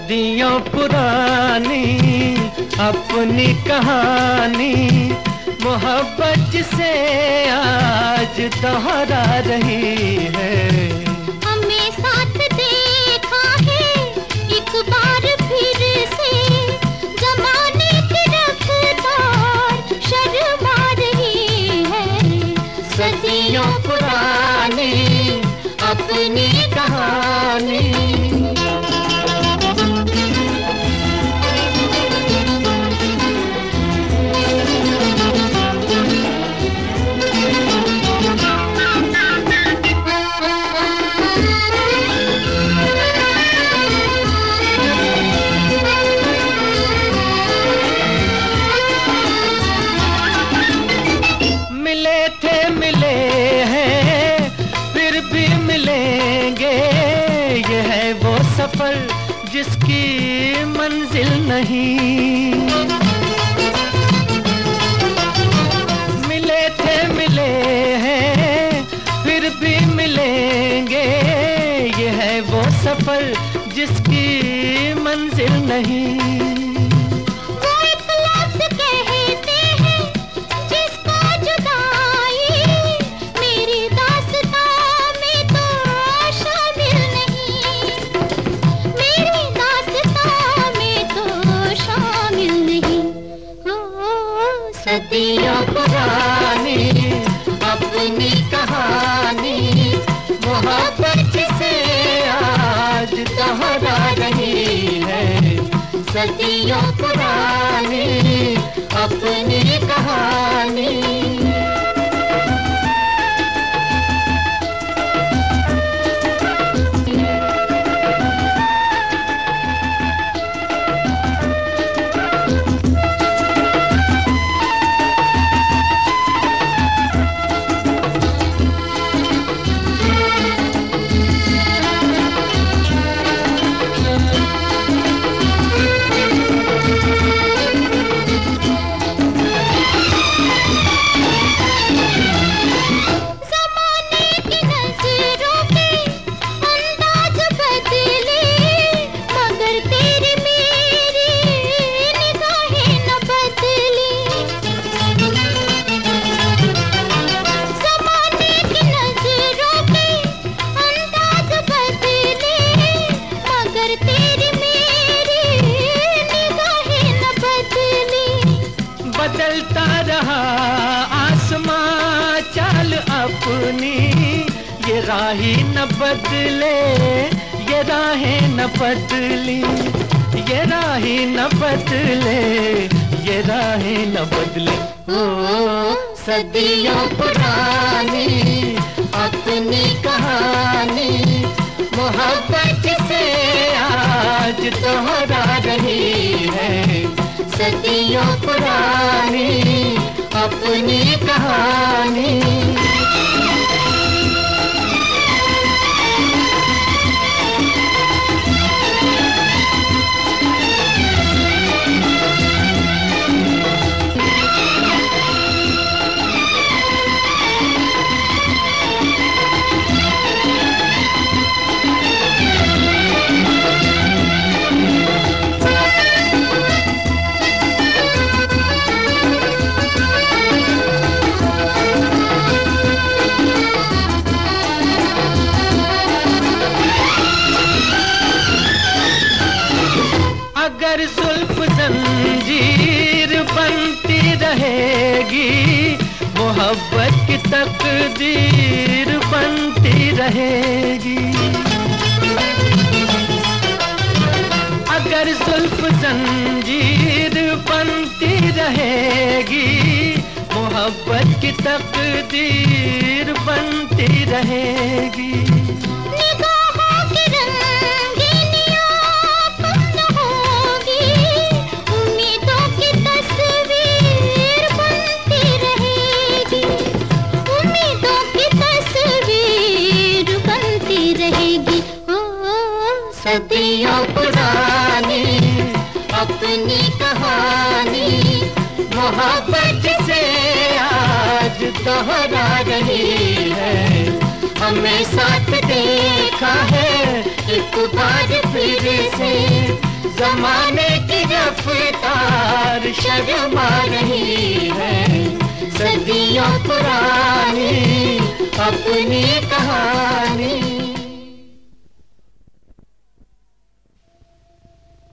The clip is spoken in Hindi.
सदियों पुरानी अपनी कहानी मोहब्बत से आज दोहरा रही है। हमें साथ देखा है एक बार फिर से, जमाने की रफ्तार शर्मा रही है। सदियों पुरानी अपनी कहानी। मिले हैं फिर भी मिलेंगे, ये है वो सफर जिसकी मंजिल नहीं। मिले हैं फिर भी मिलेंगे, ये है वो सफर जिसकी मंजिल नहीं। सदियों पुरानी अपनी कहानी मोहब्बत से आज दोहरा रही है। सदियों पुरानी अपनी कहानी। बदलता रहा आसमां चाल अपनी, ये राही न बदले, ये राहें न बदली, ये राही न बदले, ये राहें न बदले। ओ सदियों पुरानी अपनी कहानी मोहब्बत से आज दोहरा रही है। सदियों पुरानी अपनी कहानी। अगर जुल्फ जंजीर बनती रहेगी, मोहब्बत की तकदीर बनती रहेगी। अगर जुल्फ जंजीर बनती रहेगी, मोहब्बत की तकदीर बनती रहेगी। सदियों पुरानी अपनी कहानी मोहब्बत से आज दोहरा रही है। हमें साथ देखा है एक बार फिर से, जमाने की रफ्तार शर्मा रही है, सदियों पुरानी अपनी कहानी।